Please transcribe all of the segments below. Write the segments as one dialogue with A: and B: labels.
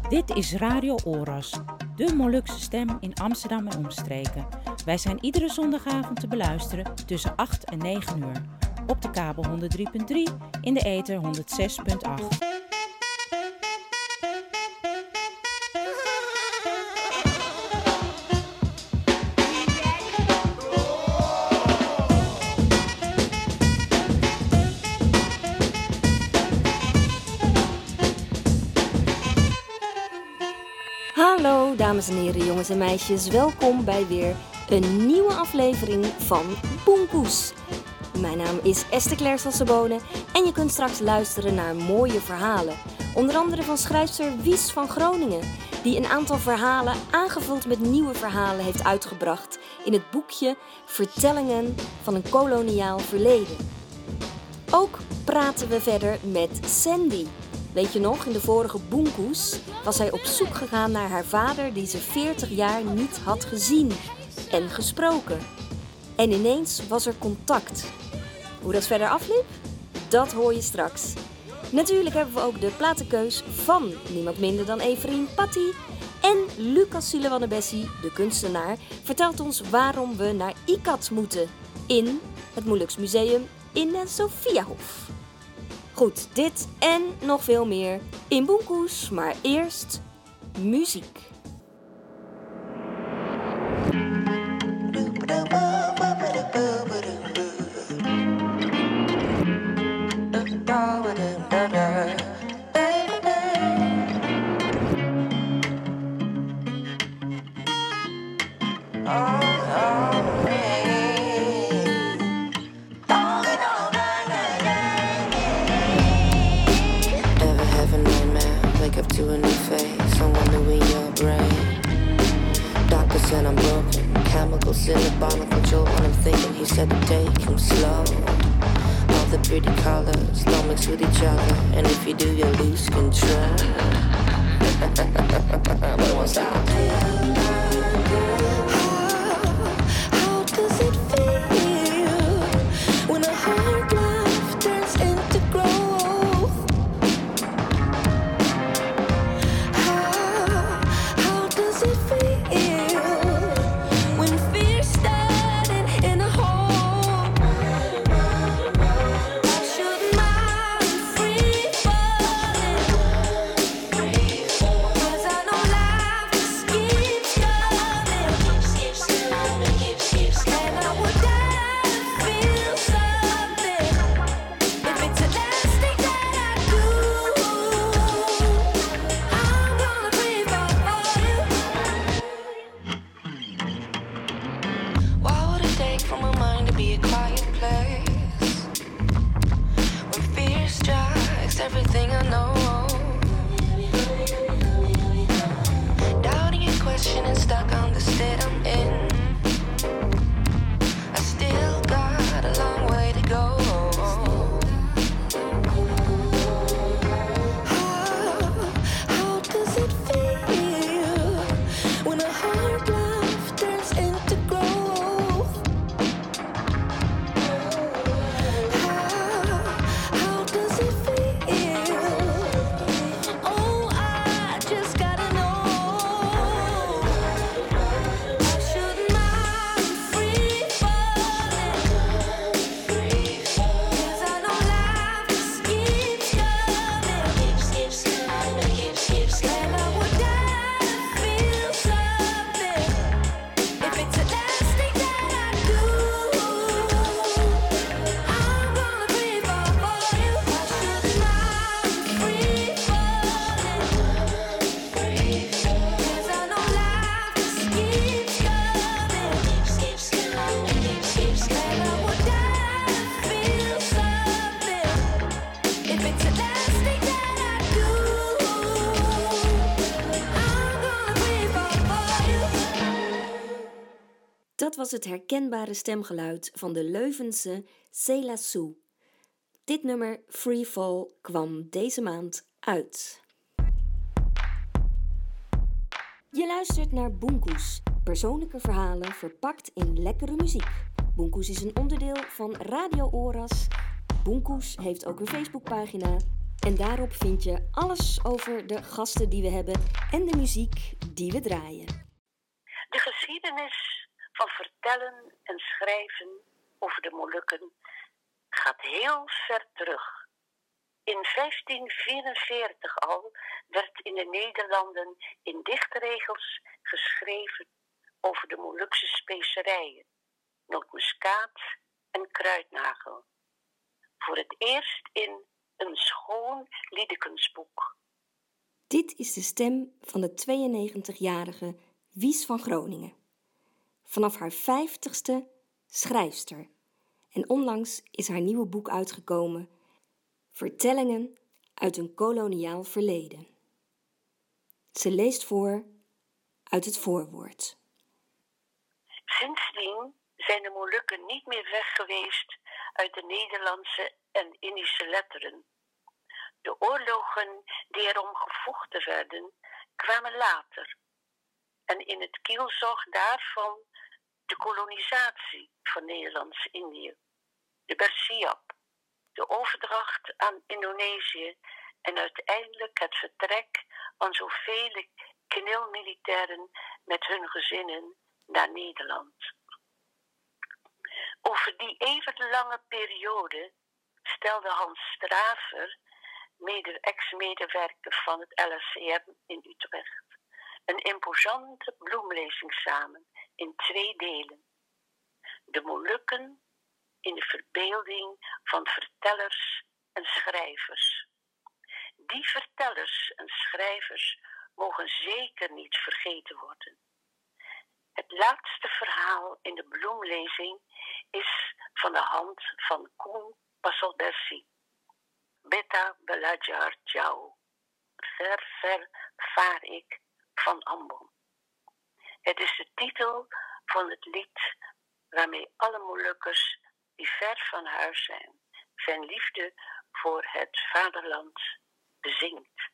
A: Dit is Radio Oras, de Molukse stem in Amsterdam en omstreken. Wij zijn iedere zondagavond te beluisteren tussen 8 en 9 uur. Op de kabel 103.3, in de ether 106.8.
B: Hallo dames en heren, jongens en meisjes. Welkom bij weer een nieuwe aflevering van Boenkoes. Mijn naam is Esther Claire Sassabone en je kunt straks luisteren naar mooie verhalen. Onder andere van schrijfster Wies van Groningen, die een aantal verhalen aangevuld met nieuwe verhalen heeft uitgebracht in het boekje Vertellingen van een koloniaal verleden. Ook praten we verder met Sandy. Weet je nog, in de vorige Boenkoes was zij op zoek gegaan naar haar vader die ze 40 jaar niet had gezien en gesproken. En ineens was er contact. Hoe dat verder afliep? Dat hoor je straks. Natuurlijk hebben we ook de platenkeus van niemand minder dan Everien Patti. En Lucas Silewanebessi, de kunstenaar, vertelt ons waarom we naar ICAT moeten in het Moluks Museum in de Sophiahof. Goed, dit en nog veel meer in Boenkoes, maar eerst muziek.
C: To a new face, someone new in your brain. Doctor said I'm broken, chemicals in the bottle control what I'm thinking. He said to take him slow. All the pretty colors don't mix with each other, and if you do, you lose control. But it won't stop. How does it feel when a hard life turns into growth? How does it feel when fear's starting in a hole? Should mind free falling? 'Cause I know life just keeps coming. And I would die to feel something if it's the last thing that I do. I'm gonna breathe for you. What would it take for my mind to be a quiet place? When fear strikes everything I know. Doubting and questioning, stuck on the state I'm in. I still got a long way to go. How does it feel when a hard life turns into growth? How does it feel? Oh, I just gotta know. I shouldn't mind free falling. 'Cause I know life just keeps coming. And I would die to feel something if it's the last thing that I do. I'm gonna breathe for you. I shouldn't mind free falling. 'Cause I know life just keeps coming. And I would die to feel something if it's the last thing that I do. I'm gonna breathe for you.
B: Dat was het herkenbare stemgeluid van de Leuvense Céla Sou. Dit nummer Free Fall kwam deze maand uit. Je luistert naar Boenkoes, persoonlijke verhalen verpakt in lekkere muziek. Boenkoes is een onderdeel van Radio Oras. Boenkoes heeft ook een Facebookpagina. En daarop vind je alles over de gasten die we hebben en de muziek die we draaien.
D: De geschiedenis van vertellen en schrijven over de Molukken gaat heel ver terug. In 1544 al werd in de Nederlanden in dichtregels geschreven over de Molukse specerijen, nootmuskaat en kruidnagel. Voor het eerst in een schoon liedekensboek.
B: Dit is de stem van de 92-jarige Wies van Groningen. Vanaf haar 50ste schrijfster. En onlangs is haar nieuwe boek uitgekomen, Vertellingen uit een koloniaal verleden. Ze leest voor uit het voorwoord.
D: Sindsdien zijn de Molukken niet meer weg geweest uit de Nederlandse en Indische letteren. De oorlogen die erom gevochten werden, kwamen later. En in het kielzog daarvan de kolonisatie van Nederlands-Indië, de Bersiap, de overdracht aan Indonesië en uiteindelijk het vertrek van zoveel KNIL-militairen met hun gezinnen naar Nederland. Over die even lange periode stelde Hans Straver, ex-medewerker van het LSCM in Utrecht, een imposante bloemlezing samen in 2 delen. De Molukken in de verbeelding van vertellers en schrijvers. Die vertellers en schrijvers mogen zeker niet vergeten worden. Het laatste verhaal in de bloemlezing is van de hand van Koen Passelbersi. Beta Belajar Jou. Ver, ver vaar ik van Ambon. Het is de titel van het lied waarmee alle Molukkers die ver van huis zijn liefde voor het vaderland bezingt.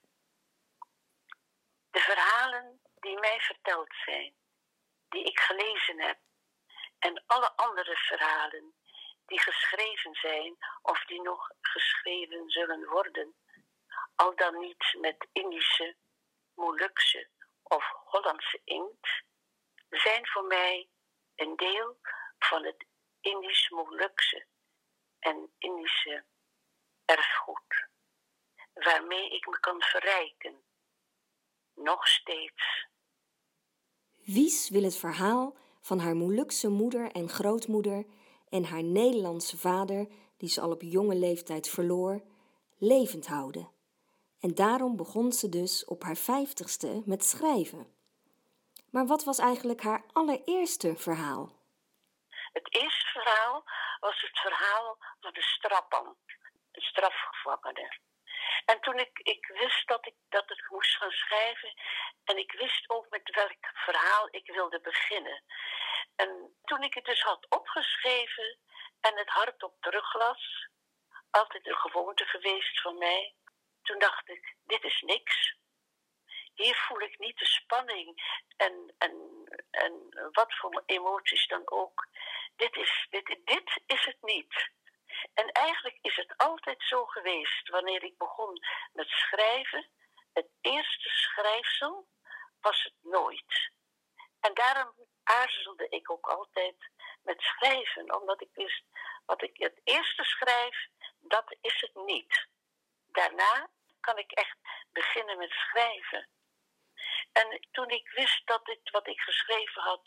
D: De verhalen die mij verteld zijn, die ik gelezen heb, en alle andere verhalen die geschreven zijn of die nog geschreven zullen worden, al dan niet met Indische, Molukse of Hollandse inkt, zijn voor mij een deel van het Indisch-Molukse en Indische erfgoed, waarmee ik me kan verrijken, nog steeds.
B: Wies wil het verhaal van haar Molukse moeder en grootmoeder en haar Nederlandse vader, die ze al op jonge leeftijd verloor, levend houden. En daarom begon ze dus op haar 50ste met schrijven. Maar wat was eigenlijk haar allereerste verhaal?
D: Het eerste verhaal was het verhaal van de Strappan, een strafgevangene. En toen ik wist dat ik moest gaan schrijven, en ik wist ook met welk verhaal ik wilde beginnen. En toen ik het dus had opgeschreven en het hardop teruglas, altijd een gewoonte geweest van mij, toen dacht ik, dit is niks. Hier voel ik niet de spanning en wat voor emoties dan ook. Dit is het niet. En eigenlijk is het altijd zo geweest, wanneer ik begon met schrijven, het eerste schrijfsel was het nooit. En daarom aarzelde ik ook altijd met schrijven, omdat ik wist, wat ik het eerste schrijf, dat is het niet. Daarna kan ik echt beginnen met schrijven. En toen ik wist dat dit wat ik geschreven had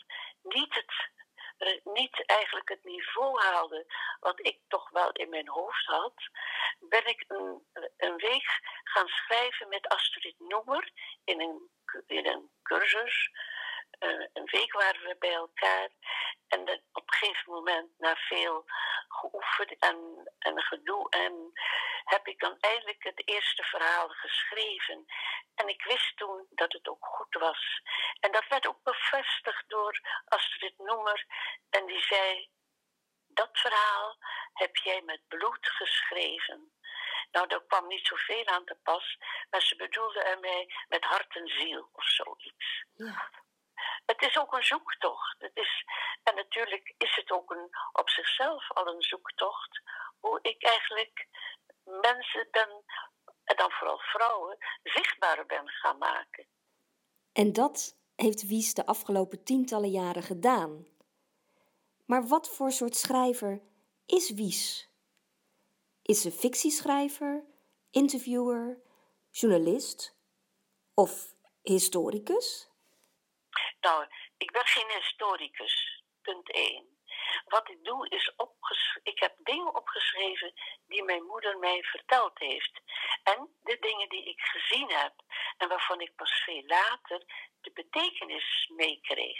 D: niet eigenlijk het niveau haalde wat ik toch wel in mijn hoofd had, ben ik een week gaan schrijven met Astrid Noemer in een cursus. Een week waren we bij elkaar en op een gegeven moment, na veel geoefend en gedoe, en heb ik dan eindelijk het eerste verhaal geschreven. En ik wist toen dat het ook goed was. En dat werd ook bevestigd door Astrid Noemer. En die zei, dat verhaal heb jij met bloed geschreven. Nou, daar kwam niet zoveel aan te pas, maar ze bedoelde ermee met hart en ziel of zoiets.
B: Ja.
D: Het is ook een zoektocht. En natuurlijk is het ook op zichzelf al een zoektocht. Hoe ik eigenlijk mensen ben en dan vooral vrouwen, zichtbaar ben gaan maken.
B: En dat heeft Wies de afgelopen tientallen jaren gedaan. Maar wat voor soort schrijver is Wies? Is ze fictieschrijver, interviewer, journalist of historicus?
D: Nou, ik ben geen historicus, punt 1. Wat ik doe is ik heb dingen opgeschreven die mijn moeder mij verteld heeft. En de dingen die ik gezien heb en waarvan ik pas veel later de betekenis meekreeg.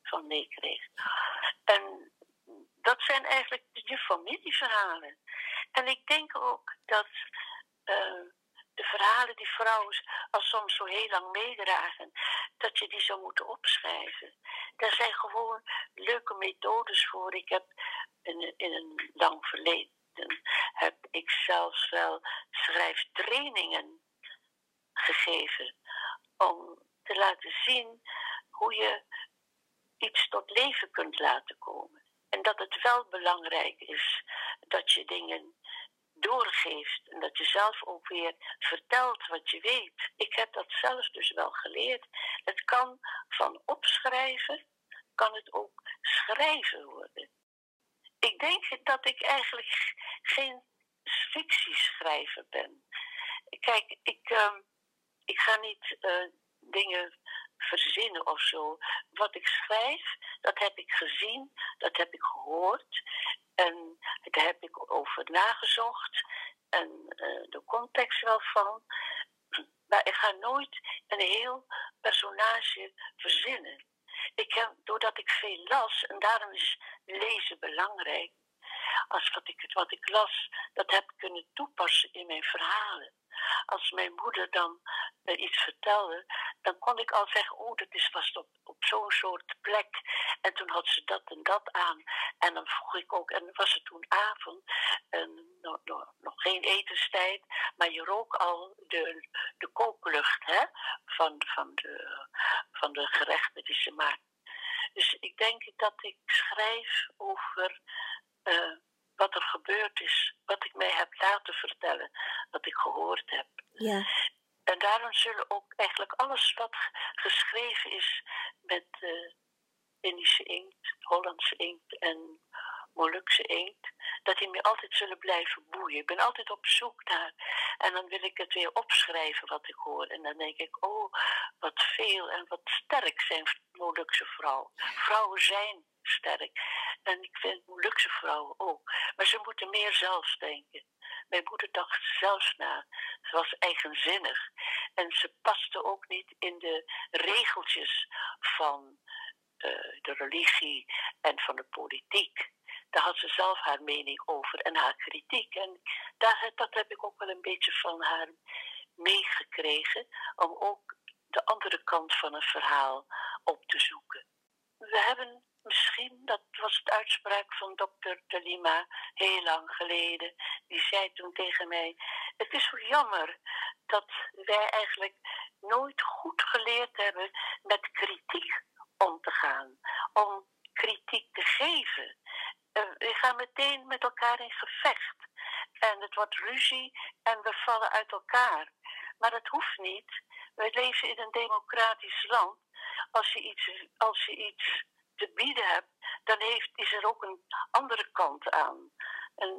D: En dat zijn eigenlijk de familieverhalen. En ik denk ook dat de verhalen die vrouwen al soms zo heel lang meedragen, dat je die zou moeten opschrijven. Daar zijn gewoon leuke methodes voor. Ik heb in een lang verleden heb ik zelfs wel schrijftrainingen gegeven om te laten zien hoe je iets tot leven kunt laten komen. En dat het wel belangrijk is dat je dingen doorgeeft en dat je zelf ook weer vertelt wat je weet. Ik heb dat zelf dus wel geleerd. Het kan van opschrijven, kan het ook schrijven worden. Ik denk dat ik eigenlijk geen fictieschrijver ben. Kijk, ik ga niet dingen verzinnen of zo. Wat ik schrijf, dat heb ik gezien, dat heb ik gehoord. En daar heb ik over nagezocht. En de context wel van. Maar ik ga nooit een heel personage verzinnen. Doordat ik veel las, en daarom is lezen belangrijk. Als wat ik las, dat heb ik kunnen toepassen in mijn verhalen. Als mijn moeder dan iets vertelde, dan kon ik al zeggen, dat is vast op zo'n soort plek. En toen had ze dat en dat aan. En dan vroeg ik ook, en was het toen avond, en nog geen etenstijd, maar je rook al de kooklucht, hè, van de gerechten die ze maakt. Dus ik denk dat ik schrijf over wat er gebeurd is, wat ik mij heb laten vertellen, wat ik gehoord heb.
B: Ja.
D: En daarom zullen ook eigenlijk alles wat geschreven is met Indische inkt, Hollandse inkt en Molukse inkt, dat die me altijd zullen blijven boeien. Ik ben altijd op zoek naar. En dan wil ik het weer opschrijven wat ik hoor. En dan denk ik, wat veel en wat sterk zijn Molukse vrouwen. Vrouwen zijn sterk. En ik vind Molukse vrouwen ook. Maar ze moeten meer zelfs denken. Mijn moeder dacht zelfs na. Ze was eigenzinnig. En ze paste ook niet in de regeltjes van de religie en van de politiek. Daar had ze zelf haar mening over en haar kritiek. En dat heb ik ook wel een beetje van haar meegekregen, om ook de andere kant van een verhaal op te zoeken. We hebben misschien, dat was de uitspraak van dokter De Lima heel lang geleden, die zei toen tegen mij, het is zo jammer dat wij eigenlijk nooit goed geleerd hebben met kritiek om te gaan, om kritiek te geven. We gaan meteen met elkaar in gevecht. En het wordt ruzie en we vallen uit elkaar. Maar dat hoeft niet. Wij leven in een democratisch land. Als je iets te bieden hebt, dan is er ook een andere kant aan. En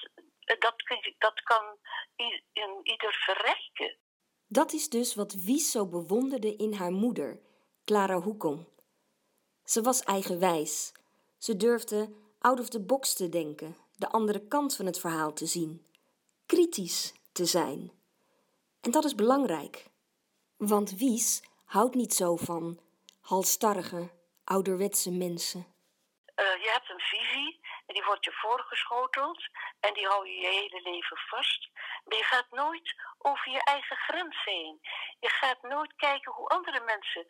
D: dat kan in ieder verrijken.
B: Dat is dus wat Wies zo bewonderde in haar moeder, Clara Hoekom. Ze was eigenwijs. Ze durfde out of the box te denken, de andere kant van het verhaal te zien. Kritisch te zijn. En dat is belangrijk. Want Wies houdt niet zo van halstarrige, ouderwetse mensen.
D: Je hebt een visie en die wordt je voorgeschoteld en die hou je je hele leven vast. Maar je gaat nooit over je eigen grens heen. Je gaat nooit kijken hoe andere mensen,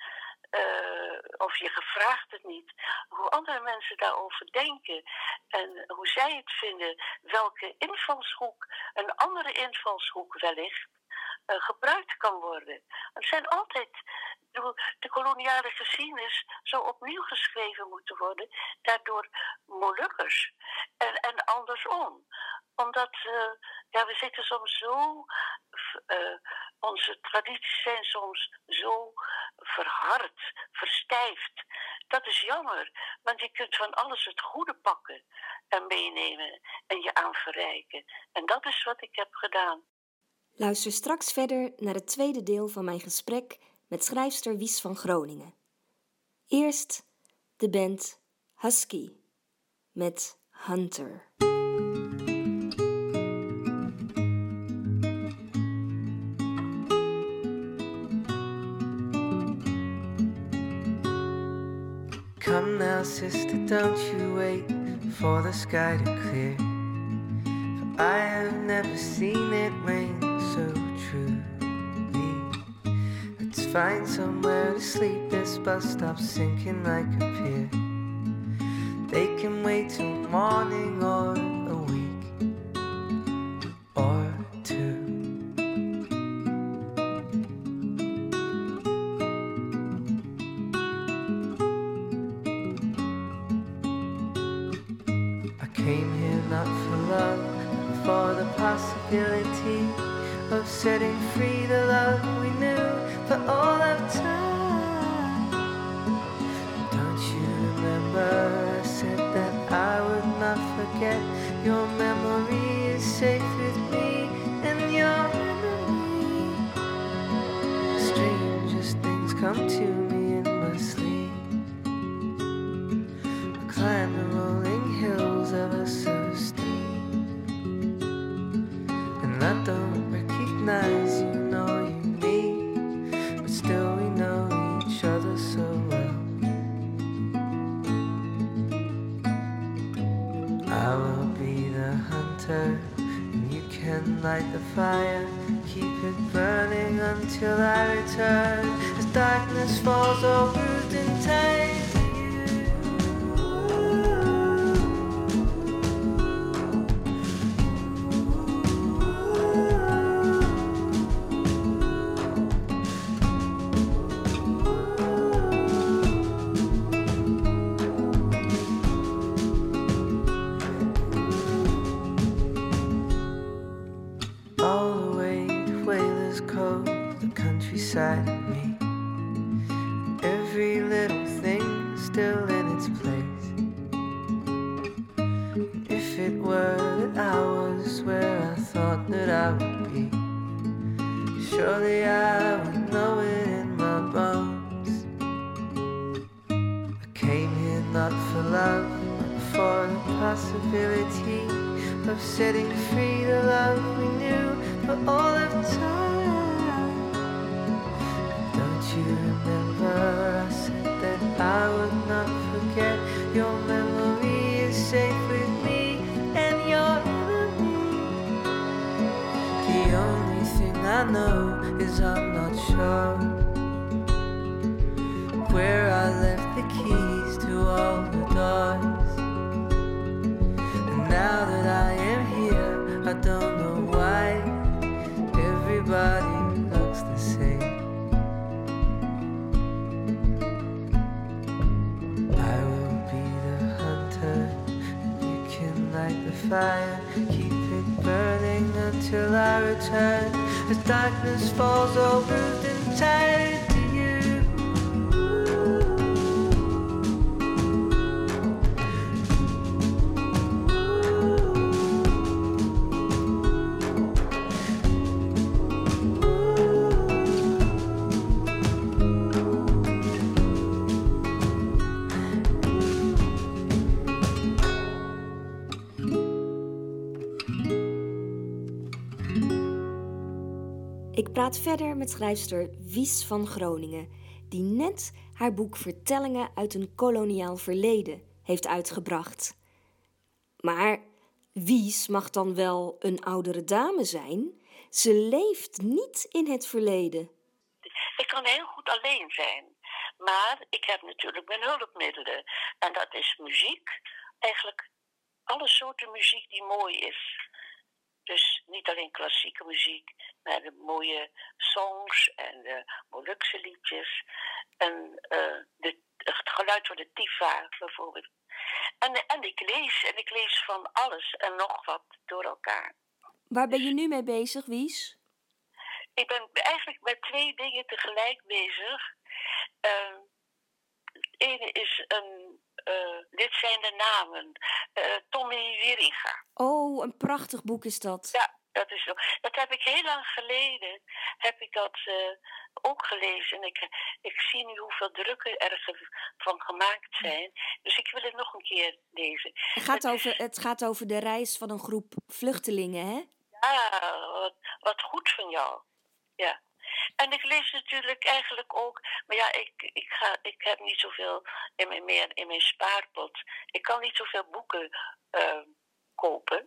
D: of je gevraagd het niet, hoe andere mensen daarover denken en hoe zij het vinden, welke invalshoek, een andere invalshoek wellicht, gebruikt kan worden. Er zijn altijd bedoel, de koloniale geschiedenis zou opnieuw geschreven moeten worden, daardoor Molukkers. En andersom. Omdat we zitten soms zo, onze tradities zijn soms zo verhard, verstijfd. Dat is jammer, want je kunt van alles het goede pakken en meenemen en je aanverrijken. En dat is wat ik heb gedaan.
B: Luister straks verder naar het tweede deel van mijn gesprek met schrijfster Wies van Groningen. Eerst de band Husky met Hunter.
E: Come now, sister, don't you wait for the sky to clear. For I have never seen it rain so truly. Let's find somewhere to sleep. This bus stop's sinking like a pier. They can wait till morning or a week or two. Came here not for love, but for the possibility of setting free the love we knew for all of time. Don't you remember I said that I would not forget? Your memory is safe with me and your memory. Strangest things come to me in my sleep. I climb the rolling hills ever so steep, and I don't recognize you nor you me, but still we know each other so well. I will be the hunter, and you can light the fire, keep it burning until I return, as darkness falls all bruised and tired. Beside me, every little thing still in its place. If it were that I was where I thought that I would be, surely I would know it in my bones. I came here not for love, but for the possibility of setting free the love we knew for all of time. You remember I said that I would not forget. Your memory is safe with me and your enemy. The only thing I know is I'm not sure where I left the keys to all the doors. And now that I am here, I don't know why everybody looks the same. Light the fire, keep it burning until I return, as darkness falls all bruised and tired to you.
B: Ik praat verder met schrijfster Wies van Groningen, die net haar boek Vertellingen uit een koloniaal verleden heeft uitgebracht. Maar Wies mag dan wel een oudere dame zijn? Ze leeft niet in het verleden.
D: Ik kan heel goed alleen zijn, maar ik heb natuurlijk mijn hulpmiddelen. En dat is muziek, eigenlijk alle soorten muziek die mooi is. Dus niet alleen klassieke muziek, Met de mooie songs en de Molukse liedjes. En het geluid van de tifa bijvoorbeeld. En ik lees van alles en nog wat door elkaar.
B: Waar ben je nu mee bezig, Wies?
D: Ik ben eigenlijk met 2 dingen tegelijk bezig. Het ene is dit zijn de namen. Tommy Wieringa.
B: Oh, een prachtig boek is dat.
D: Ja, dat heb ik heel lang geleden. Heb ik dat ook gelezen. En ik zie nu hoeveel drukken er van gemaakt zijn. Dus ik wil het nog een keer lezen.
B: Het gaat over de reis van een groep vluchtelingen, hè?
D: Ja, wat goed van jou. Ja. En ik lees natuurlijk eigenlijk ook, maar ja, ik heb niet zoveel meer in mijn spaarpot. Ik kan niet zoveel boeken kopen.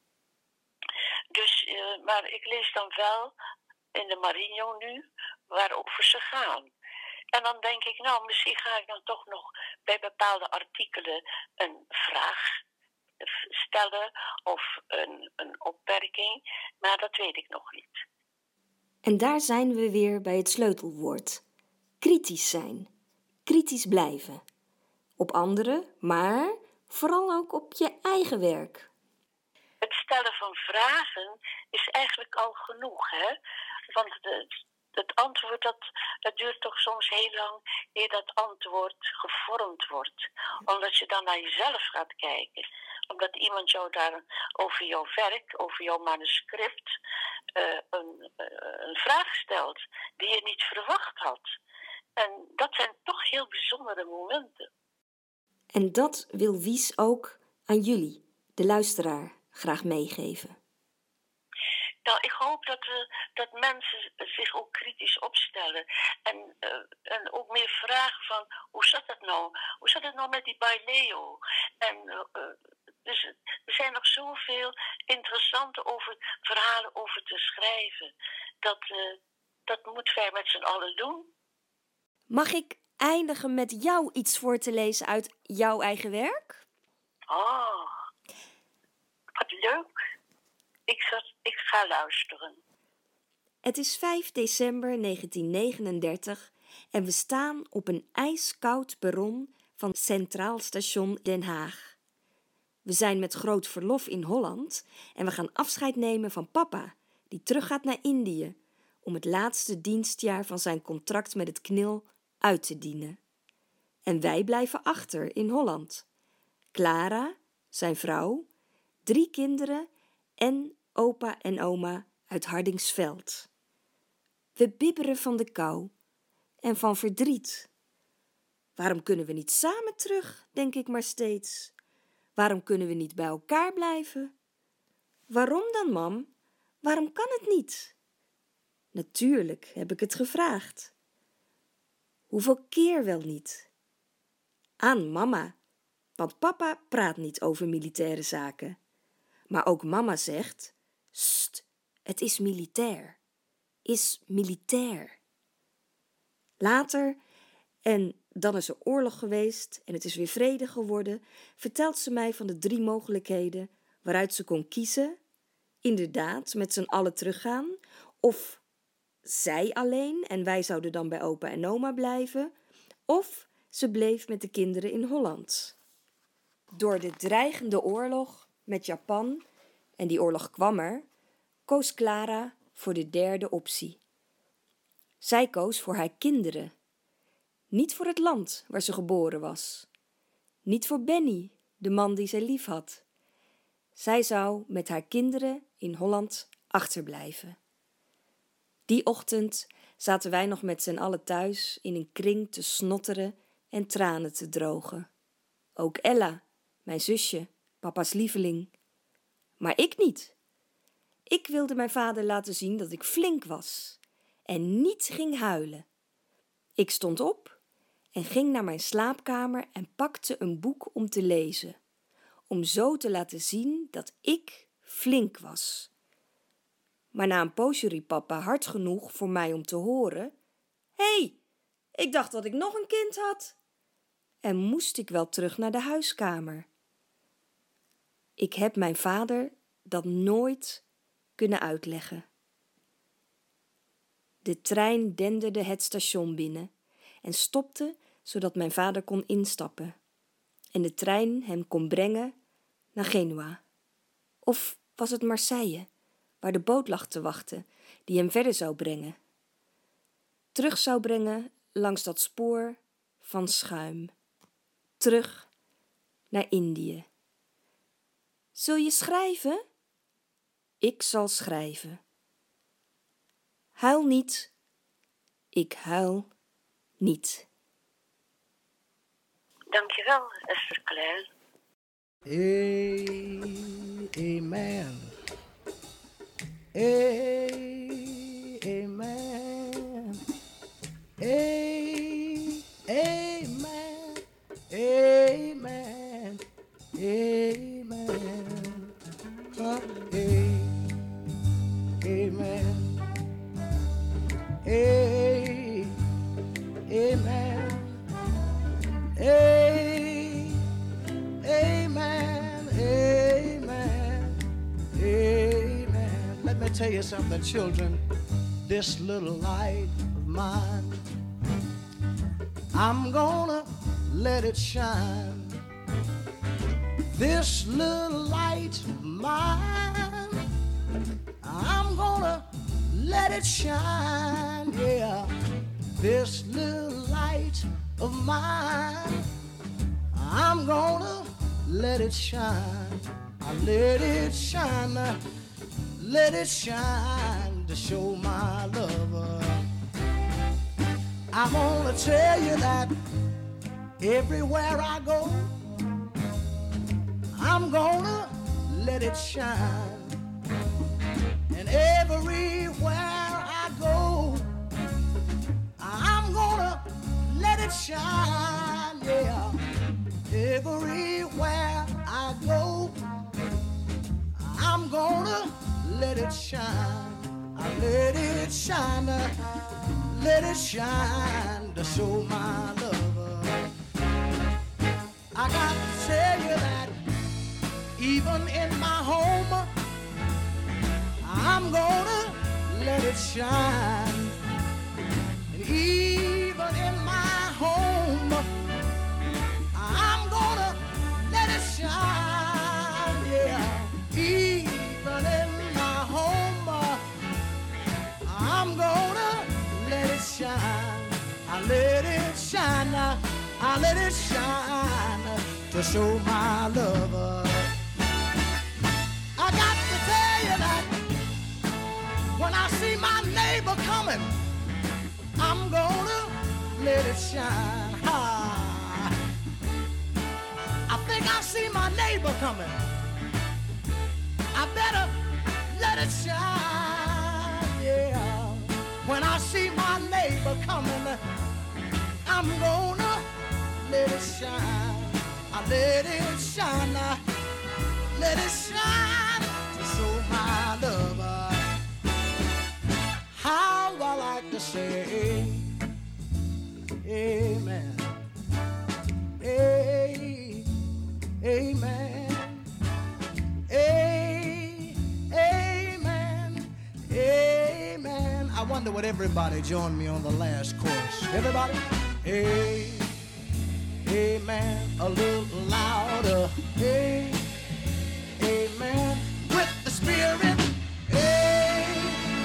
D: Dus, maar ik lees dan wel in de Marinho nu waarover ze gaan. En dan denk ik, nou, misschien ga ik dan toch nog bij bepaalde artikelen een vraag stellen of een opmerking, maar dat weet ik nog niet.
B: En daar zijn we weer bij het sleutelwoord. Kritisch zijn. Kritisch blijven. Op anderen, maar vooral ook op je eigen werk.
D: Het stellen van vragen is eigenlijk al genoeg, hè? Want het antwoord, dat duurt toch soms heel lang eer dat antwoord gevormd wordt. Omdat je dan naar jezelf gaat kijken. Omdat iemand jou daar over jouw werk, over jouw manuscript, een vraag stelt die je niet verwacht had. En dat zijn toch heel bijzondere momenten.
B: En dat wil Wies ook aan jullie, de luisteraar, graag meegeven.
D: Nou, ik hoop dat mensen zich ook kritisch opstellen. En ook meer vragen van, hoe zat het nou? Hoe zat het nou met die Baileo? En dus er zijn nog zoveel interessante verhalen over te schrijven. Dat moeten wij met z'n allen doen.
B: Mag ik eindigen met jou iets voor te lezen uit jouw eigen werk?
D: Oh, wat leuk. Ik ga luisteren.
B: Het is 5 december 1939 en we staan op een ijskoud perron van Centraal Station Den Haag. We zijn met groot verlof in Holland en we gaan afscheid nemen van papa, die teruggaat naar Indië om het laatste dienstjaar van zijn contract met het KNIL uit te dienen. En wij blijven achter in Holland. Clara, zijn vrouw, 3 kinderen en opa en oma uit Hardingsveld. We bibberen van de kou en van verdriet. Waarom kunnen we niet samen terug, denk ik maar steeds. Waarom kunnen we niet bij elkaar blijven? Waarom dan, mam? Waarom kan het niet? Natuurlijk heb ik het gevraagd. Hoeveel keer wel niet? Aan mama, want papa praat niet over militaire zaken. Maar ook mama zegt, sst, het is militair. Is militair. Later, en dan is er oorlog geweest en het is weer vrede geworden, vertelt ze mij van de 3 mogelijkheden waaruit ze kon kiezen. Inderdaad, met z'n allen teruggaan. Of zij alleen en wij zouden dan bij opa en oma blijven. Of ze bleef met de kinderen in Holland. Door de dreigende oorlog met Japan, en die oorlog kwam er, koos Clara voor de 3e optie. Zij koos voor haar kinderen. Niet voor het land waar ze geboren was. Niet voor Benny, de man die zij lief had. Zij zou met haar kinderen in Holland achterblijven. Die ochtend zaten wij nog met z'n allen thuis in een kring te snotteren en tranen te drogen. Ook Ella, mijn zusje, papa's lieveling. Maar ik niet. Ik wilde mijn vader laten zien dat ik flink was en niet ging huilen. Ik stond op en ging naar mijn slaapkamer en pakte een boek om te lezen, om zo te laten zien dat ik flink was. Maar na een poosje riep papa hard genoeg voor mij om te horen: "Hé, ik dacht dat ik nog een kind had." En moest ik wel terug naar de huiskamer. Ik heb mijn vader dat nooit kunnen uitleggen. De trein denderde het station binnen en stopte zodat mijn vader kon instappen en de trein hem kon brengen naar Genua. Of was het Marseille, waar de boot lag te wachten die hem verder zou brengen. Terug zou brengen langs dat spoor van schuim. Terug naar Indië. Zul je schrijven? Ik zal schrijven. Huil niet. Ik huil niet.
D: Dankjewel, Esther Claire.
F: Amen. Amen. Amen. Amen. Amen. Amen. Amen. Amen. Amen. Amen. Let me tell you something, children. This little light of mine, I'm gonna let it shine. This little light of mine, I'm gonna let it shine, yeah. This little light of mine, I'm gonna let it shine. I let it shine, let it shine to show my love. I'm gonna tell you that everywhere I go, I'm gonna let it shine. And everywhere I go, I'm gonna let it shine, yeah. Everywhere I go, I'm gonna let it shine. I let it shine to show my love. I got to tell you that even in my home, I'm gonna let it shine. And even in my home, I'm gonna let it shine, yeah. Even in my home, I'm gonna let it shine. I let it shine, I let it shine to show my love. I got to tell you that when I see my neighbor coming, I'm gonna let it shine. I think I see my neighbor coming. I better let it shine, yeah. When I see my neighbor coming, I'm gonna let it shine. I let it shine, let it shine to show my love. How I like to say amen. Amen. Amen. Amen. I wonder would everybody join me on the last chorus. Everybody? Amen. A little louder. Amen. With the Spirit. Amen.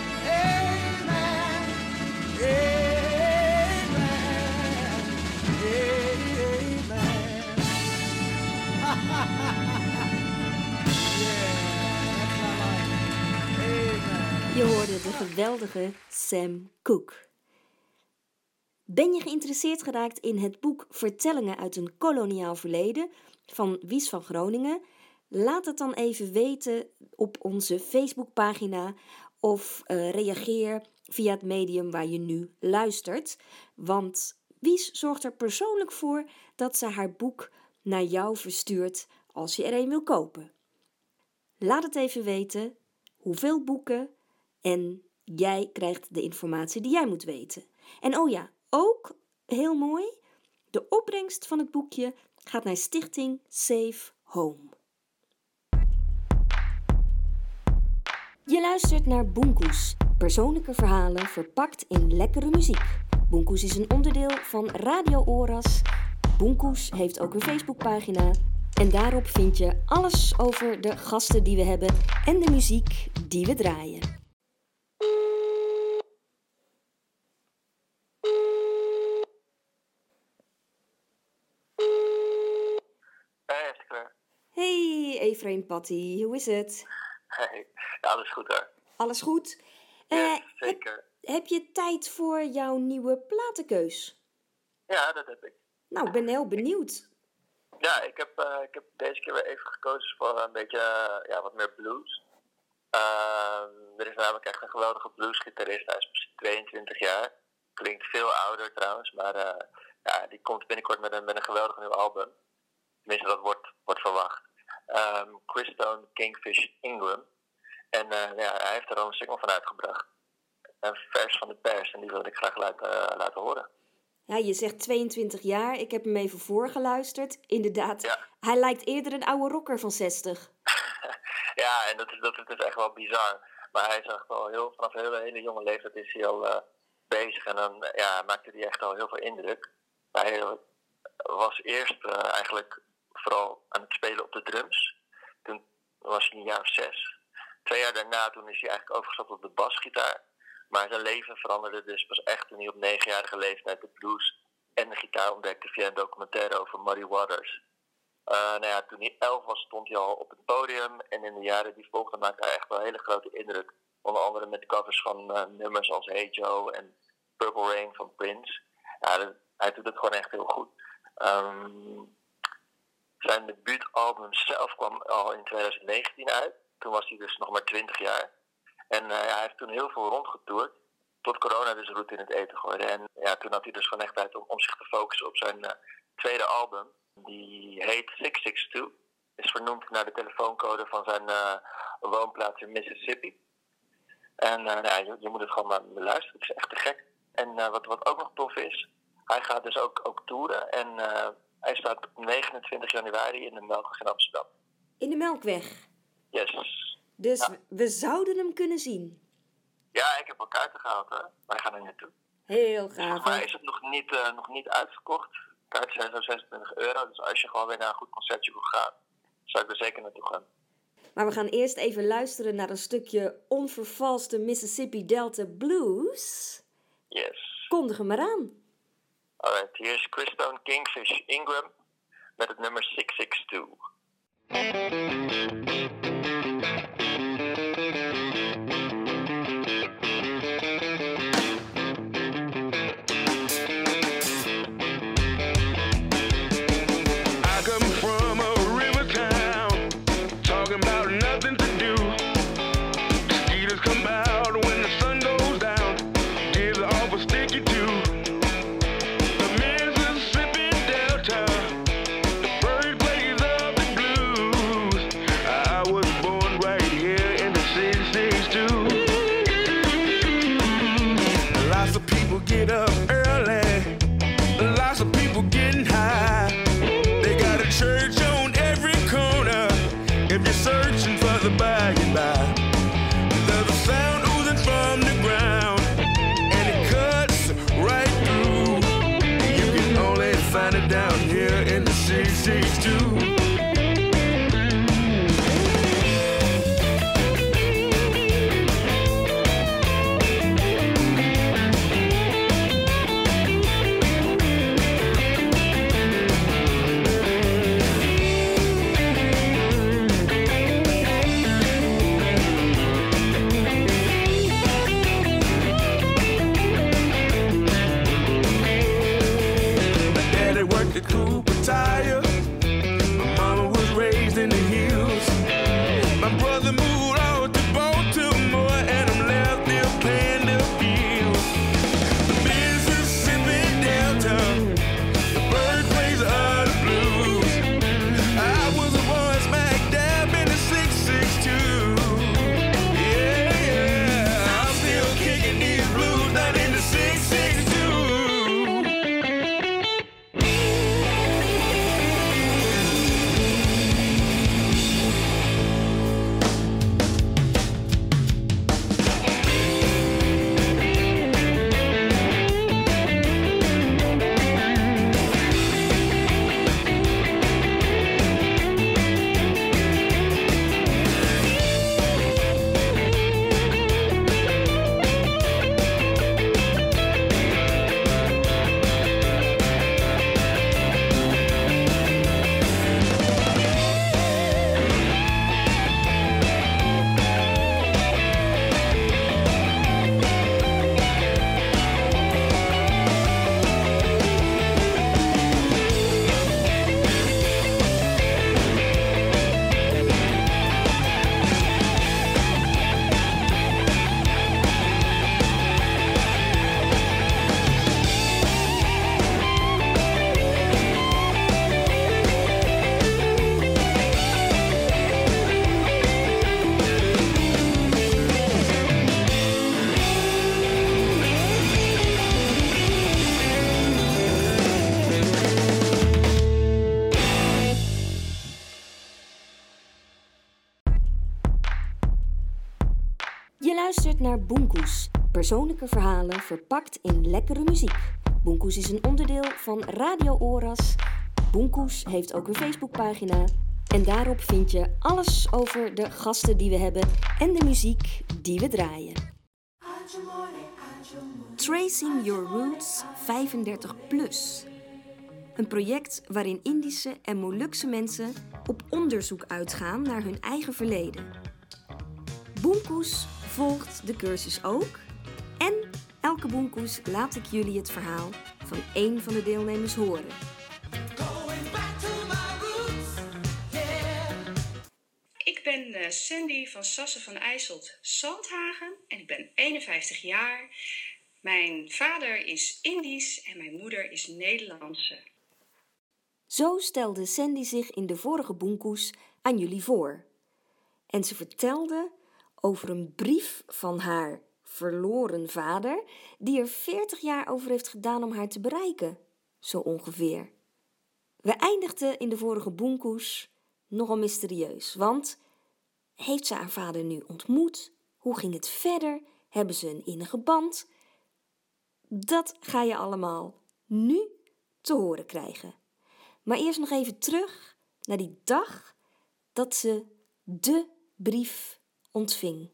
B: Je hoorde de geweldige Sam Cooke. Ben je geïnteresseerd geraakt in het boek Vertellingen uit een koloniaal verleden van Wies van Groningen? Laat het dan even weten op onze Facebookpagina of reageer via het medium waar je nu luistert. Want Wies zorgt er persoonlijk voor dat ze haar boek naar jou verstuurt als je er een wil kopen. Laat het even weten, hoeveel boeken, en jij krijgt de informatie die jij moet weten. En oh ja, ook heel mooi, de opbrengst van het boekje gaat naar Stichting Safe Home. Je luistert naar Boenkoes, persoonlijke verhalen verpakt in lekkere muziek. Boenkoes is een onderdeel van Radio Oras. Boenkoes heeft ook een Facebookpagina. En daarop vind je alles over de gasten die we hebben en de muziek die we draaien.
G: Hey, Esther.
B: Hey, Efraim Patty, hoe is het?
G: Hey, ja, alles goed hoor.
B: Alles goed?
G: Ja, zeker.
B: Heb je tijd voor jouw nieuwe platenkeus?
G: Ja, dat heb ik.
B: Nou, ik ben heel benieuwd.
G: Ja, ik heb deze keer weer even gekozen voor een beetje wat meer blues. Er is namelijk echt een geweldige bluesgitarist. Hij is precies 22 jaar. Klinkt veel ouder trouwens, maar die komt binnenkort met een geweldig nieuw album. Tenminste, dat wordt verwacht. Christone Kingfish Ingram. En hij heeft er al een single van uitgebracht. Een vers van de pers en die wil ik graag laten horen.
B: Ja, je zegt 22 jaar. Ik heb hem even voorgeluisterd. Inderdaad,
G: ja.
B: Hij lijkt eerder een oude rocker van 60.
G: Ja, en dat is echt wel bizar. Maar hij is echt al vanaf een hele jonge leeftijd is hij al bezig. En dan maakte hij echt al heel veel indruk. Hij was eerst eigenlijk vooral aan het spelen op de drums. Toen was hij een jaar of 6. 2 jaar daarna toen is hij eigenlijk overgestapt op de basgitaar. Maar zijn leven veranderde dus pas echt toen hij op 9-jarige leeftijd de blues en de gitaar ontdekte via een documentaire over Muddy Waters. Toen hij 11 was stond hij al op het podium en in de jaren die volgden maakte hij echt wel een hele grote indruk. Onder andere met covers van nummers als Hey Joe en Purple Rain van Prince. Ja, hij doet het gewoon echt heel goed. Zijn debuutalbum zelf kwam al in 2019 uit. Toen was hij dus nog maar 20 jaar. En hij heeft toen heel veel rondgetoerd. Tot corona dus roet in het eten gooide. En toen had hij dus gewoon echt tijd om zich te focussen op zijn tweede album. Die heet 662. Is vernoemd naar de telefooncode van zijn woonplaats in Mississippi. En je moet het gewoon maar beluisteren. Het is echt te gek. En wat ook nog tof is, hij gaat dus ook toeren. En hij staat op 29 januari in de Melkweg in Amsterdam.
B: In de Melkweg?
G: Yes.
B: Dus we zouden hem kunnen zien?
G: Ja, ik heb al kaarten gehaald. Hè. Wij gaan er naartoe.
B: Heel gaaf.
G: Maar is het nog niet uitverkocht? Kaarten zijn zo €26. Dus als je gewoon weer naar een goed concertje wil gaan, zou ik er zeker naartoe gaan.
B: Maar we gaan eerst even luisteren naar een stukje onvervalste Mississippi Delta Blues.
G: Yes.
B: Kondig hem maar aan.
G: Alright, hier is Christone Kingfish Ingram met het nummer 662.
B: luistert naar Boenkoes, persoonlijke verhalen verpakt in lekkere muziek. Boenkoes is een onderdeel van Radio Oras. Boenkoes heeft ook een Facebookpagina. En daarop vind je alles over de gasten die we hebben en de muziek die we draaien. Tracing Your Roots 35+. Een project waarin Indische en Molukse mensen op onderzoek uitgaan naar hun eigen verleden. Boenkoes volgt de cursus ook. En elke Boenkoes laat ik jullie het verhaal van één van de deelnemers horen.
H: Ik ben Sandy van Sassen van IJsselt-Zandhagen en ik ben 51 jaar. Mijn vader is Indisch en mijn moeder is Nederlandse.
B: Zo stelde Sandy zich in de vorige Boenkoes aan jullie voor. En ze vertelde over een brief van haar verloren vader, die er 40 jaar over heeft gedaan om haar te bereiken, zo ongeveer. We eindigden in de vorige Boenkoes nogal mysterieus, want heeft ze haar vader nu ontmoet? Hoe ging het verder? Hebben ze een innige band? Dat ga je allemaal nu te horen krijgen. Maar eerst nog even terug naar die dag dat ze de brief ontving.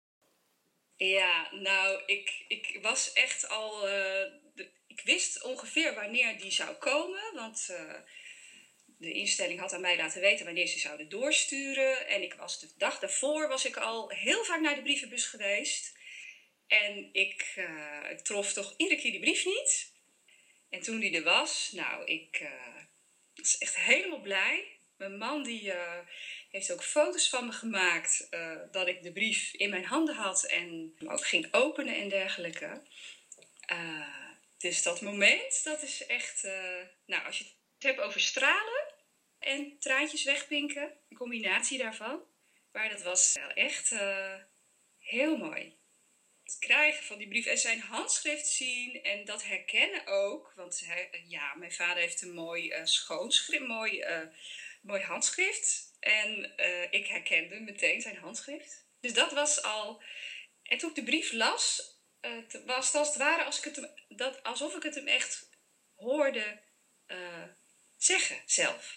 H: Ja, nou, ik was echt al... ik wist ongeveer wanneer die zou komen, want de instelling had aan mij laten weten wanneer ze zouden doorsturen. En ik was de dag daarvoor was ik al heel vaak naar de brievenbus geweest. En ik trof toch iedere keer die brief niet. En toen die er was, nou, ik was echt helemaal blij. Mijn man die heeft ook foto's van me gemaakt dat ik de brief in mijn handen had en hem ook ging openen en dergelijke. Dus dat moment, dat is echt... nou, als je het hebt over stralen en traantjes wegpinken, een combinatie daarvan. Maar dat was wel echt heel mooi. Het krijgen van die brief en zijn handschrift zien en dat herkennen ook. Want mijn vader heeft een mooi schoonschrift, mooi handschrift. En ik herkende meteen zijn handschrift. Dus dat was al... En toen ik de brief las, was het als het ware alsof ik het hem echt hoorde zeggen zelf.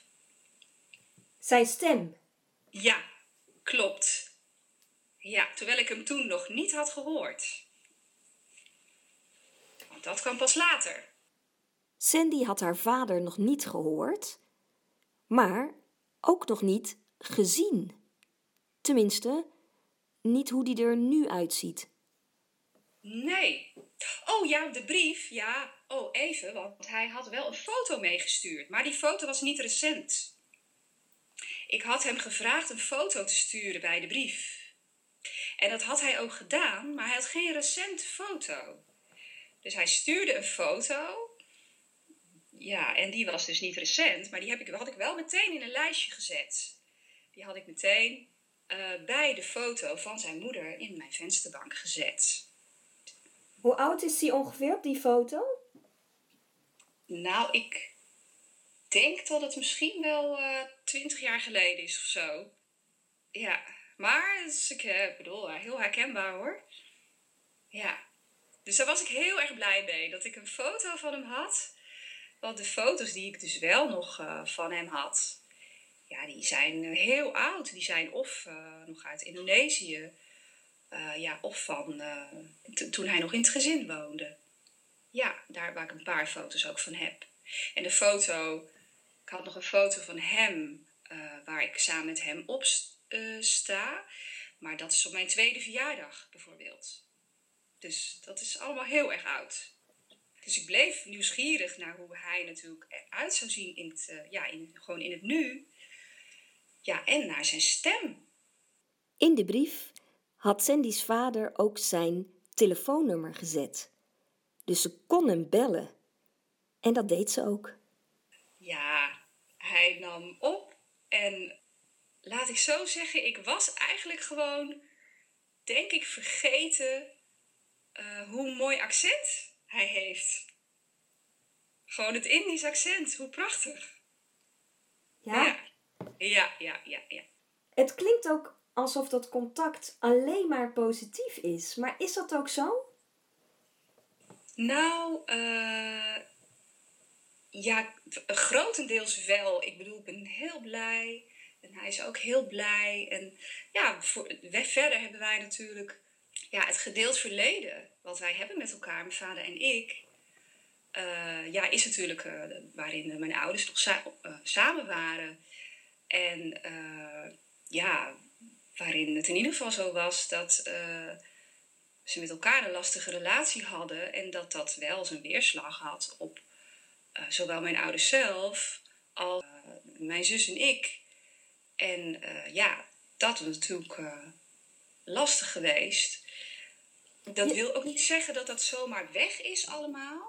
B: Zijn stem?
H: Ja, klopt. Ja, terwijl ik hem toen nog niet had gehoord. Want dat kwam pas later.
B: Sandy had haar vader nog niet gehoord, maar ook nog niet gezien. Tenminste, niet hoe die er nu uitziet.
H: Nee. Oh ja, de brief. Ja, even, want hij had wel een foto meegestuurd. Maar die foto was niet recent. Ik had hem gevraagd een foto te sturen bij de brief. En dat had hij ook gedaan, maar hij had geen recente foto. Dus hij stuurde een foto. Ja, en die was dus niet recent, maar die had ik wel meteen in een lijstje gezet. Die had ik meteen bij de foto van zijn moeder in mijn vensterbank gezet.
B: Hoe oud is hij ongeveer op die foto?
H: Nou, ik denk dat het misschien wel 20 jaar geleden is of zo. Ja, maar dus ik bedoel, heel herkenbaar hoor. Ja, dus daar was ik heel erg blij mee, dat ik een foto van hem had. Want de foto's die ik dus wel nog van hem had, ja, die zijn heel oud. Die zijn of nog uit Indonesië, of van toen hij nog in het gezin woonde. Ja, daar waar ik een paar foto's ook van heb. En de foto, ik had nog een foto van hem, waar ik samen met hem op sta. Maar dat is op mijn 2e verjaardag bijvoorbeeld. Dus dat is allemaal heel erg oud. Dus ik bleef nieuwsgierig naar hoe hij natuurlijk eruit zou zien gewoon in het nu. Ja, en naar zijn stem.
B: In de brief had Sandy's vader ook zijn telefoonnummer gezet. Dus ze kon hem bellen. En dat deed ze ook.
H: Ja, hij nam op en laat ik zo zeggen, ik was eigenlijk gewoon, denk ik, vergeten hoe mooi accent hij heeft. Gewoon het Indisch accent, hoe prachtig.
B: Ja?
H: Ja.
B: Het klinkt ook alsof dat contact alleen maar positief is. Maar is dat ook zo?
H: Nou, ja, grotendeels wel. Ik bedoel, ik ben heel blij. En hij is ook heel blij. En ja, verder hebben wij natuurlijk het gedeeld verleden. Wat wij hebben met elkaar, mijn vader en ik. Is natuurlijk waarin mijn ouders nog samen waren. En waarin het in ieder geval zo was dat ze met elkaar een lastige relatie hadden. En dat wel zijn weerslag had op zowel mijn ouders zelf als mijn zus en ik. En dat was natuurlijk lastig geweest. Dat wil ook niet zeggen dat dat zomaar weg is allemaal.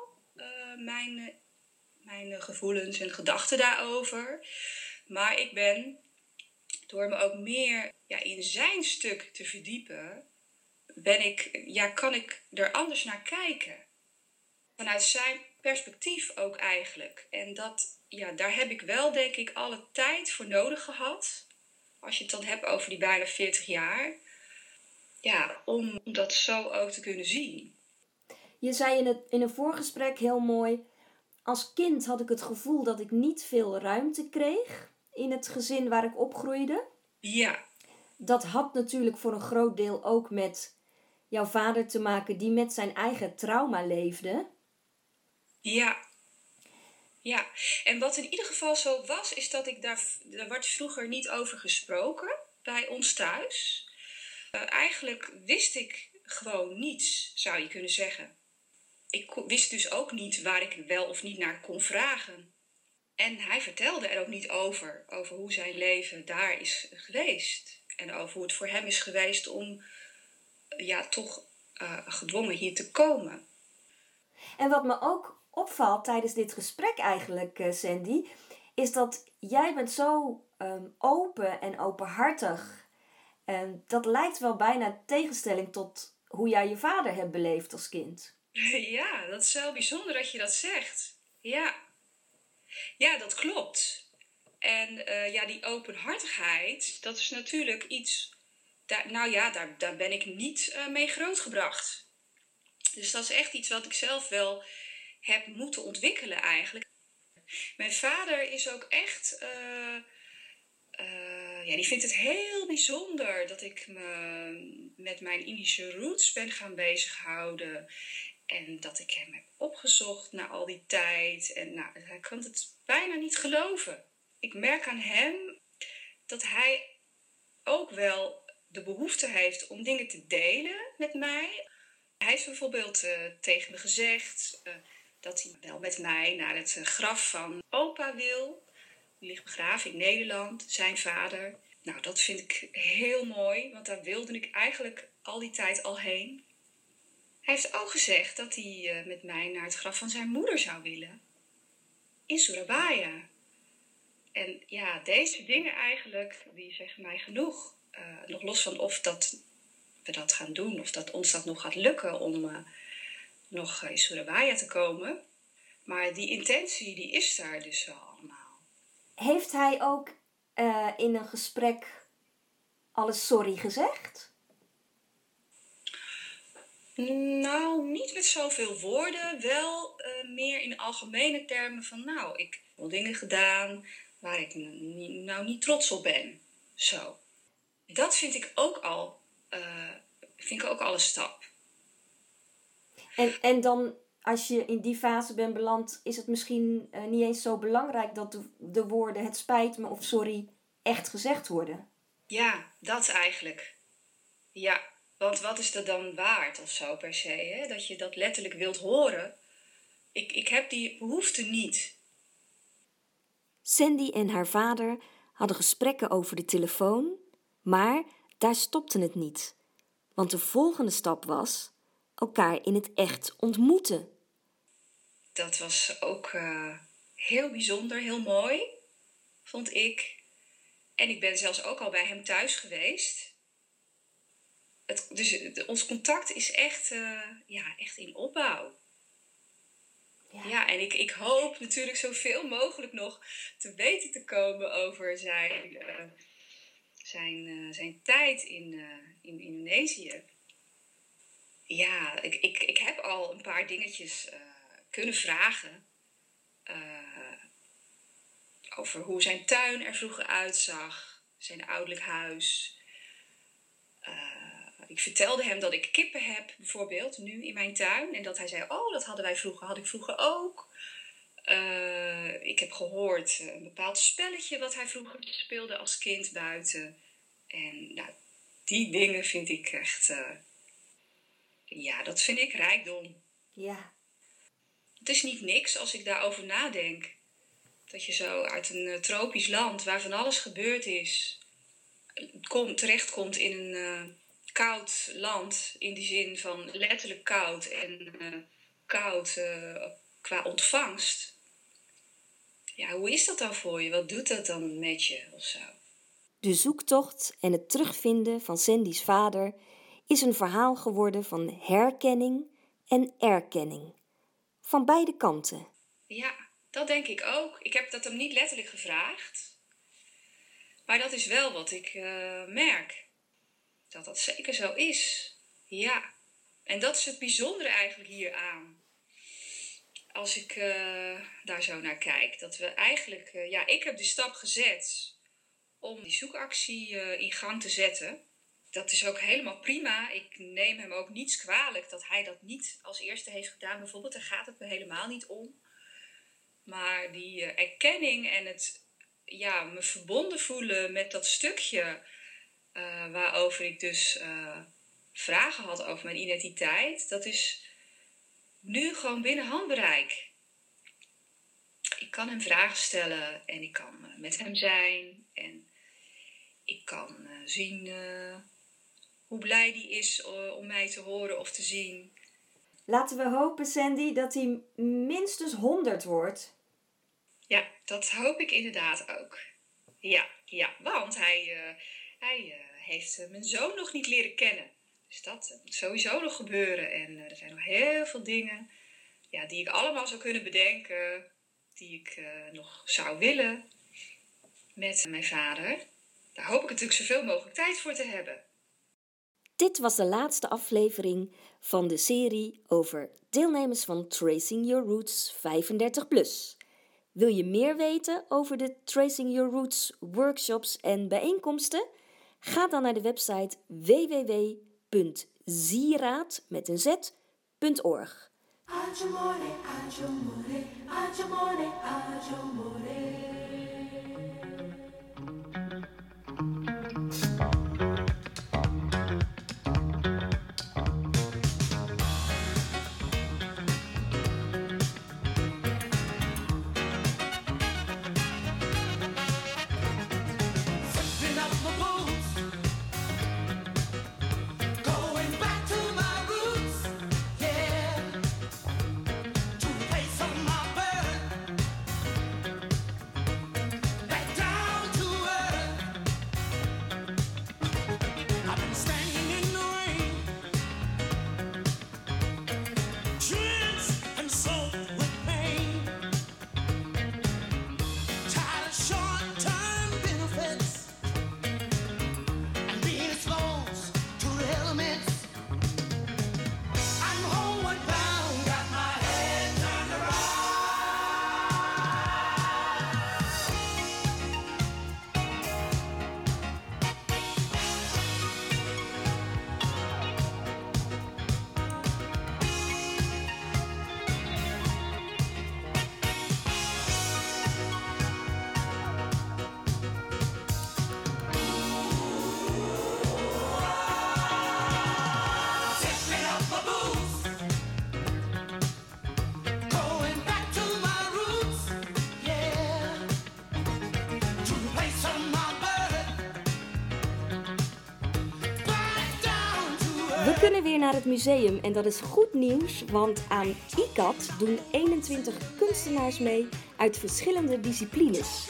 H: Mijn gevoelens en gedachten daarover. Maar ik ben, door me ook meer in zijn stuk te verdiepen, kan ik er anders naar kijken. Vanuit zijn perspectief ook eigenlijk. En daar heb ik wel, denk ik, alle tijd voor nodig gehad. Als je het dan hebt over die bijna 40 jaar. Ja, om dat zo ook te kunnen zien.
B: Je zei in een voorgesprek heel mooi: als kind had ik het gevoel dat ik niet veel ruimte kreeg in het gezin waar ik opgroeide.
H: Ja. Dat
B: had natuurlijk voor een groot deel ook met jouw vader te maken, die met zijn eigen trauma leefde.
H: Ja. Ja, en wat in ieder geval zo was, is dat daar werd vroeger niet over gesproken bij ons thuis. Eigenlijk wist ik gewoon niets, zou je kunnen zeggen. Ik wist dus ook niet waar ik wel of niet naar kon vragen. En hij vertelde er ook niet over hoe zijn leven daar is geweest. En over hoe het voor hem is geweest om toch gedwongen hier te komen.
B: En wat me ook opvalt tijdens dit gesprek eigenlijk, Sandy, is dat jij bent zo open en openhartig. En dat lijkt wel bijna tegenstelling tot hoe jij je vader hebt beleefd als kind.
H: Ja, dat is wel bijzonder dat je dat zegt. Ja, dat klopt. En die openhartigheid, dat is natuurlijk iets, daar ben ik niet mee grootgebracht. Dus dat is echt iets wat ik zelf wel heb moeten ontwikkelen eigenlijk. Mijn vader is ook echt, die vindt het heel bijzonder dat ik me met mijn Indische roots ben gaan bezighouden. En dat ik hem heb opgezocht na al die tijd. En hij kan het bijna niet geloven. Ik merk aan hem dat hij ook wel de behoefte heeft om dingen te delen met mij. Hij heeft bijvoorbeeld tegen me gezegd dat hij wel met mij naar het graf van opa wil. Die ligt begraven in Nederland, zijn vader. Nou, dat vind ik heel mooi, want daar wilde ik eigenlijk al die tijd al heen. Hij heeft ook gezegd dat hij met mij naar het graf van zijn moeder zou willen. In Surabaya. En ja, deze dingen eigenlijk, die zeggen mij genoeg. Nog los van of we dat gaan doen, of dat ons dat nog gaat lukken om nog in Surabaya te komen. Maar die intentie, die is daar dus wel allemaal.
B: Heeft hij ook in een gesprek alles sorry gezegd?
H: Nou, niet met zoveel woorden. Wel meer in algemene termen van, ik heb wel dingen gedaan waar ik niet trots op ben. Zo. Dat vind ik ook al een stap.
B: En dan, als je in die fase bent beland, is het misschien niet eens zo belangrijk dat de woorden het spijt me of sorry echt gezegd worden?
H: Ja, dat eigenlijk. Ja, want wat is dat dan waard of zo per se, hè? Dat je dat letterlijk wilt horen. Ik heb die behoefte niet.
B: Sandy en haar vader hadden gesprekken over de telefoon, maar daar stopte het niet. Want de volgende stap was elkaar in het echt ontmoeten.
H: Dat was ook heel bijzonder, heel mooi, vond ik. En ik ben zelfs ook al bij hem thuis geweest. Ons contact is echt in opbouw. Ja, en ik hoop natuurlijk zoveel mogelijk nog te weten te komen over zijn tijd in Indonesië. Ja, ik heb al een paar dingetjes kunnen vragen. Over hoe zijn tuin er vroeger uitzag. Zijn ouderlijk huis. Ik vertelde hem dat ik kippen heb, bijvoorbeeld, nu in mijn tuin. En dat hij zei, oh, dat had ik vroeger ook. Ik heb gehoord een bepaald spelletje wat hij vroeger speelde als kind buiten. En nou, die dingen vind ik echt... dat vind ik rijkdom.
B: Ja.
H: Het is niet niks als ik daarover nadenk. Dat je zo uit een tropisch land waar van alles gebeurd is... terechtkomt in een koud land. In die zin van letterlijk koud en koud qua ontvangst. Ja, hoe is dat dan voor je? Wat doet dat dan met je of zo?
B: De zoektocht en het terugvinden van Sandy's vader is een verhaal geworden van herkenning en erkenning. Van beide kanten.
H: Ja, dat denk ik ook. Ik heb dat hem niet letterlijk gevraagd. Maar dat is wel wat ik merk. Dat dat zeker zo is. Ja. En dat is het bijzondere eigenlijk hieraan. Als ik daar zo naar kijk. Dat we eigenlijk... ik heb de stap gezet om die zoekactie in gang te zetten. Dat is ook helemaal prima. Ik neem hem ook niets kwalijk dat hij dat niet als eerste heeft gedaan. Bijvoorbeeld, daar gaat het me helemaal niet om. Maar die erkenning en het me verbonden voelen met dat stukje... waarover ik dus vragen had over mijn identiteit... dat is nu gewoon binnen handbereik. Ik kan hem vragen stellen en ik kan met hem zijn... en ik kan zien hoe blij die is om mij te horen of te zien.
B: Laten we hopen, Sandy, dat hij minstens 100 wordt.
H: Ja, dat hoop ik inderdaad ook. Ja, want hij heeft mijn zoon nog niet leren kennen. Dus dat moet sowieso nog gebeuren. En er zijn nog heel veel dingen die ik allemaal zou kunnen bedenken... die ik nog zou willen met mijn vader. Daar hoop ik natuurlijk zoveel mogelijk tijd voor te hebben.
B: Dit was de laatste aflevering van de serie over deelnemers van Tracing Your Roots 35+. Wil je meer weten over de Tracing Your Roots workshops en bijeenkomsten? Ga dan naar de website www.ziraad.org. We kunnen weer naar het museum en dat is goed nieuws, want aan ICAT doen 21 kunstenaars mee uit verschillende disciplines.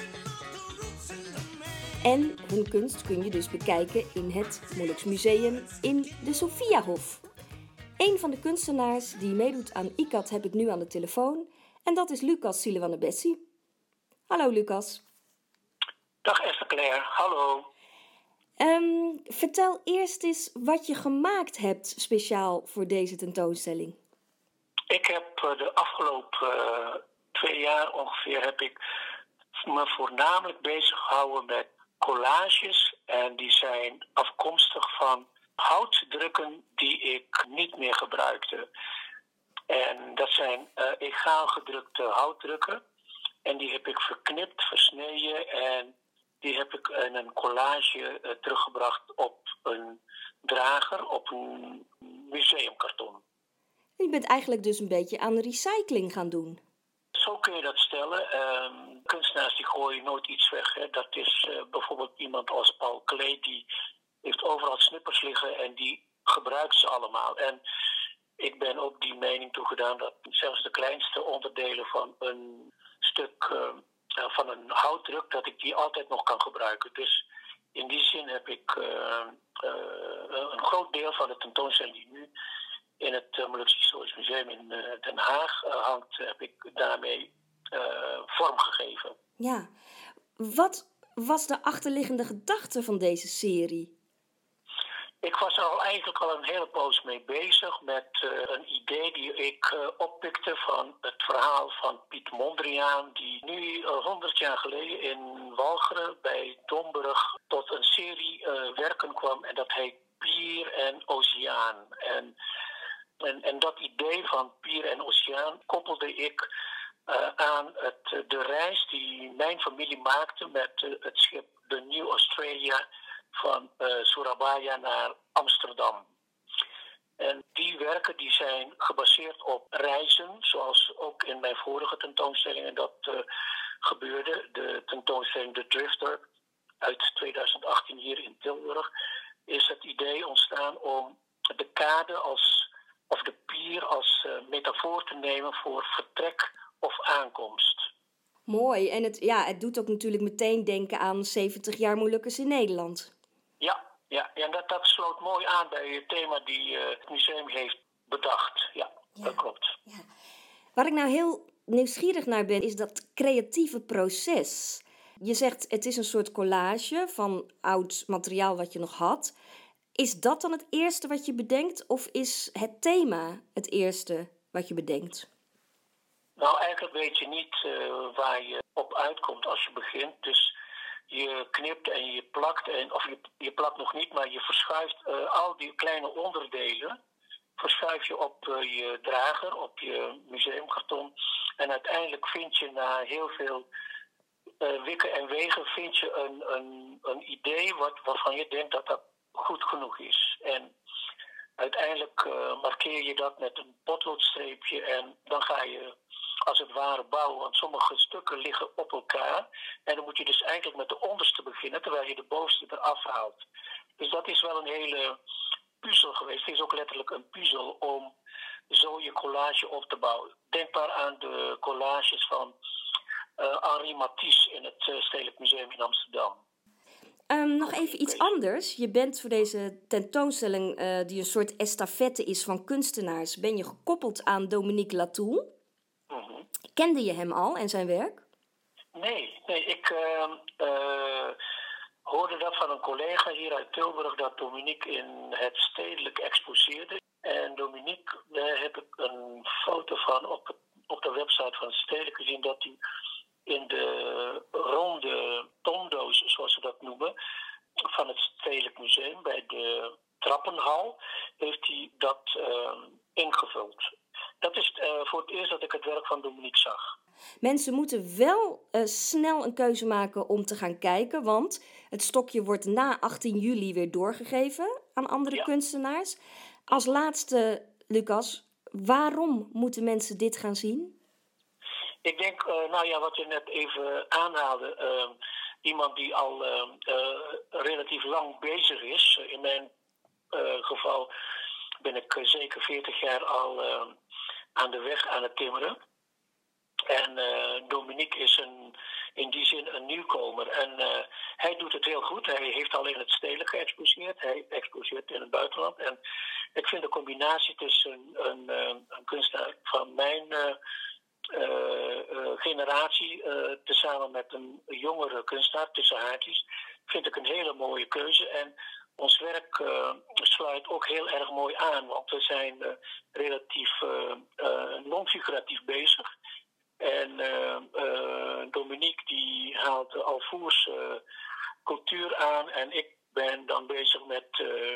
B: En hun kunst kun je dus bekijken in het Molux Museum in de Sophiahof. Een van de kunstenaars die meedoet aan ICAT heb ik nu aan de telefoon en dat is Lucas Silewanebessi. Hallo Lucas.
I: Dag Esther Claire, hallo.
B: Vertel eerst eens wat je gemaakt hebt speciaal voor deze tentoonstelling.
I: Ik heb de afgelopen 2 jaar ongeveer heb ik me voornamelijk bezig gehouden met collages. En die zijn afkomstig van houtdrukken die ik niet meer gebruikte. En dat zijn egaal gedrukte houtdrukken. En die heb ik verknipt, versneden en die heb ik in een collage teruggebracht op een drager, op een museumkarton.
B: Je bent eigenlijk dus een beetje aan recycling gaan doen.
I: Zo kun je dat stellen. Kunstenaars die gooien nooit iets weg. Hè. Dat is bijvoorbeeld iemand als Paul Klee, die heeft overal snippers liggen en die gebruikt ze allemaal. En ik ben ook die mening toegedaan dat zelfs de kleinste onderdelen van een stuk van een houtdruk, dat ik die altijd nog kan gebruiken. Dus in die zin heb ik een groot deel van de tentoonstelling die nu in het Molukse Historisch Museum in Den Haag hangt, heb ik daarmee vorm gegeven.
B: Ja, wat was de achterliggende gedachte van deze serie?
I: Ik was er eigenlijk al een hele poos mee bezig met een idee die ik oppikte van het verhaal van Piet Mondriaan, die nu 100 jaar geleden in Walcheren bij Domburg tot een serie werken kwam en dat heet Pier en Oceaan. En dat idee van Pier en Oceaan koppelde ik aan de reis die mijn familie maakte met het schip de New Australia van Surabaya naar Amsterdam. En die werken die zijn gebaseerd op reizen, zoals ook in mijn vorige tentoonstellingen dat gebeurde. De tentoonstelling The Drifter uit 2018 hier in Tilburg is het idee ontstaan om de kade of de pier als metafoor te nemen voor vertrek of aankomst.
B: Mooi, en het doet ook natuurlijk meteen denken aan 70 jaar Molukkers in Nederland.
I: Ja, en dat sloot mooi aan bij het thema die het museum heeft bedacht. Ja, dat klopt.
B: Ja. Waar ik nou heel nieuwsgierig naar ben, is dat creatieve proces. Je zegt, het is een soort collage van oud materiaal wat je nog had. Is dat dan het eerste wat je bedenkt, of is het thema het eerste wat je bedenkt?
I: Nou, eigenlijk weet je niet waar je op uitkomt als je begint. Dus je knipt en je plakt, of je plakt nog niet, maar je verschuift al die kleine onderdelen. Verschuif je op je drager, op je museumkarton. En uiteindelijk vind je na heel veel wikken en wegen vind je een idee waarvan je denkt dat dat goed genoeg is. En uiteindelijk markeer je dat met een potloodstreepje en dan ga je als het ware bouwen. Want sommige stukken liggen op elkaar. En dan moet je dus eigenlijk met de onderste beginnen, terwijl je de bovenste eraf haalt. Dus dat is wel een hele puzzel geweest. Het is ook letterlijk een puzzel om zo je collage op te bouwen. Denk maar aan de collages van Henri Matisse in het Stedelijk Museum in Amsterdam.
B: Nog even iets anders. Je bent voor deze tentoonstelling, die een soort estafette is van kunstenaars, ben je gekoppeld aan Dominique Latour.
I: Mm-hmm.
B: Kende je hem al en zijn werk?
I: Nee. Ik hoorde dat van een collega hier uit Tilburg, dat Dominique in het Stedelijk exposeerde. En Dominique, daar heb ik een foto van op de website van het Stedelijk gezien, dat hij in de ronde tondoos, zoals ze dat noemen, van het Stedelijk Museum bij de trappenhal, heeft hij dat ingevuld. Dat is voor het eerst dat ik het werk van Dominique zag.
B: Mensen moeten wel snel een keuze maken om te gaan kijken, want het stokje wordt na 18 juli weer doorgegeven aan andere kunstenaars. Als laatste, Lucas, waarom moeten mensen dit gaan zien?
I: Ik denk, wat je net even aanhaalde, iemand die al relatief lang bezig is. In mijn geval ben ik zeker 40 jaar al aan de weg aan het timmeren. En Dominique is in die zin een nieuwkomer. En hij doet het heel goed. Hij heeft al in het Stedelijk geëxposeerd. Hij exposeert in het buitenland. En ik vind de combinatie tussen een kunstenaar van mijn generatie, tezamen met een jongere kunstenaar, tussen haakjes, vind ik een hele mooie keuze. En ons werk sluit ook heel erg mooi aan, want we zijn relatief non-figuratief bezig. En Dominique die haalt Alvoers cultuur aan en ik ben dan bezig met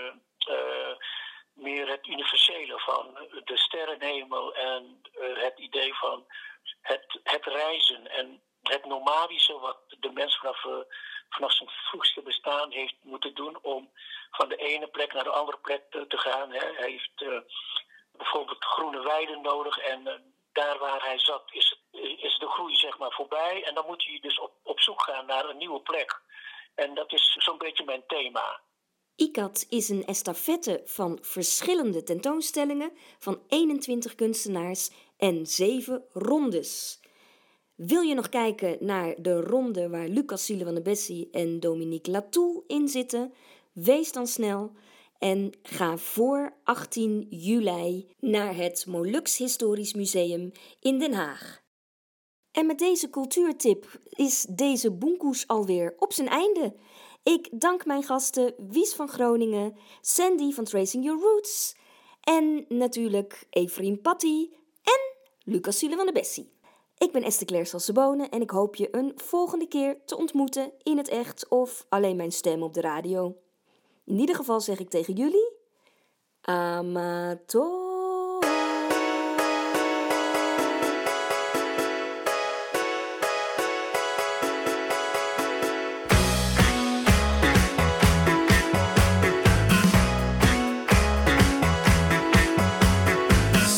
I: meer het universele van de sterrenhemel en het idee van het reizen en het nomadische wat de mens vanaf zijn vroegste bestaan heeft moeten doen om van de ene plek naar de andere plek te gaan. Hè. Hij heeft bijvoorbeeld groene weiden nodig en daar waar hij zat is de groei zeg maar voorbij en dan moet hij dus op zoek gaan naar een nieuwe plek. En dat is zo'n beetje mijn thema.
B: ICAT is een estafette van verschillende tentoonstellingen van 21 kunstenaars en 7 rondes. Wil je nog kijken naar de ronde waar Lucas Siele van de Bessie en Dominique Latoul in zitten? Wees dan snel en ga voor 18 juli naar het Molux Historisch Museum in Den Haag. En met deze cultuurtip is deze Boenkoes alweer op zijn einde. Ik dank mijn gasten Wies van Groningen, Sandy van Tracing Your Roots en natuurlijk Efriem Patty en Lucas Siele van de Bessie. Ik ben Esther Claire Salsebone en ik hoop je een volgende keer te ontmoeten in het echt of alleen mijn stem op de radio. In ieder geval zeg ik tegen jullie, amator.